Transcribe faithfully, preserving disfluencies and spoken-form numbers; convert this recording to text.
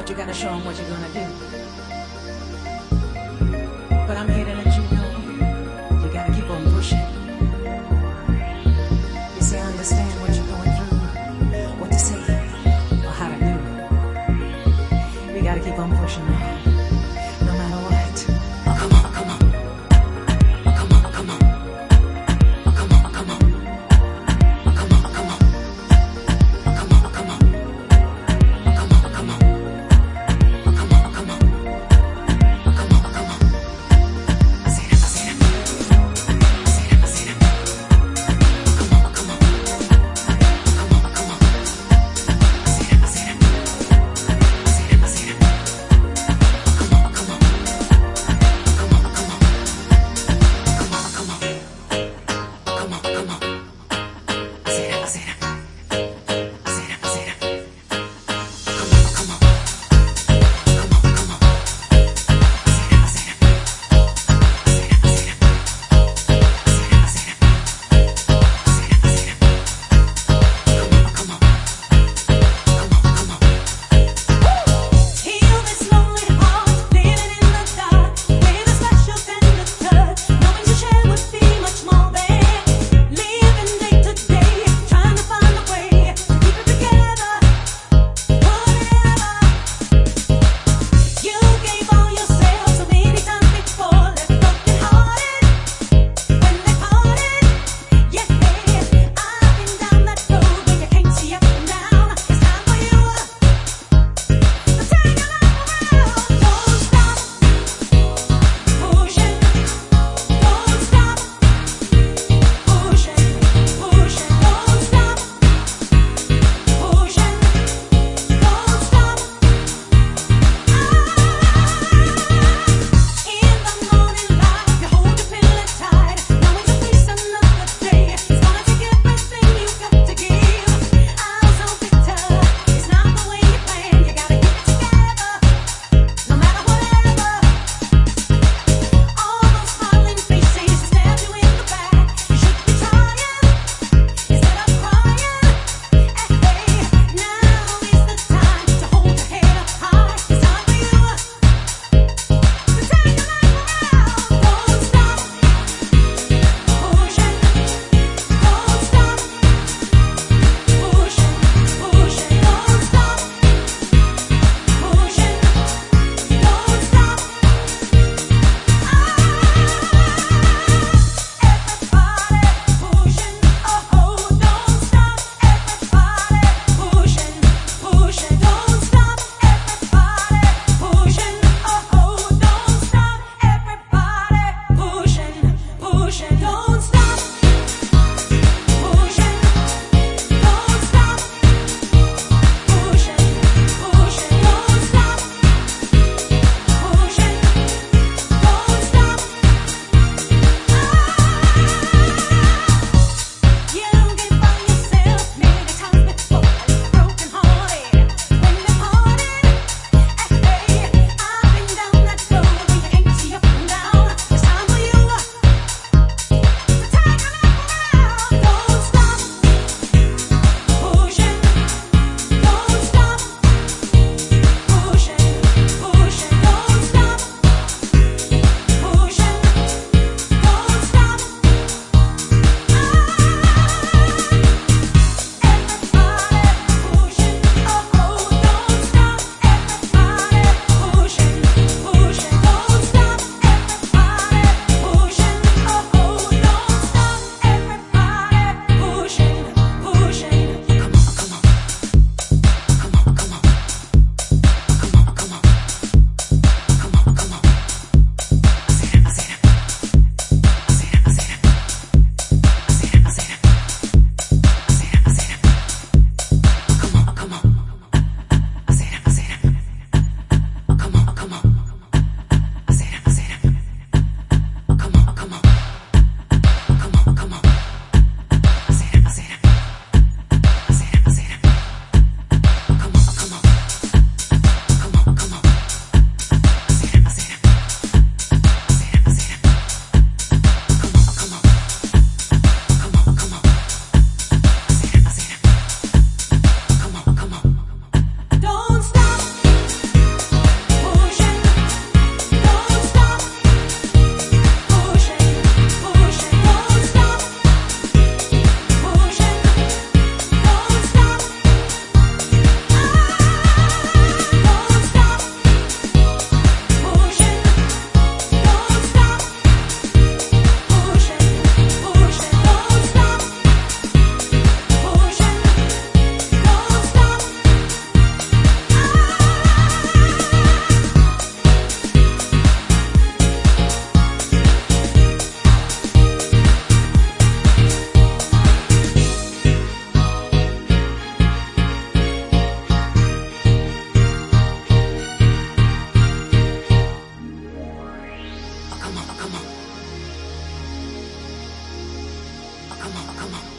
you gotta show them what you're gonna do. But I'm here to let you know, you gotta keep on pushing. You see, I understand what you're going through, what to say, or how to do. We gotta keep on pushing now, no matter what. Oh, come on, come on. Oh, come on, come on. Oh, come on, come on. Oh, come on, come on. Oh, come on, come on. Oh, come on, come on. Oh, come on, come on. Oh, come on, come on. I say that, I say that. I say that, I say that. Oh, come on, come on. Oh, come on, come on. I say that, I say that. I say that, I say that. come on.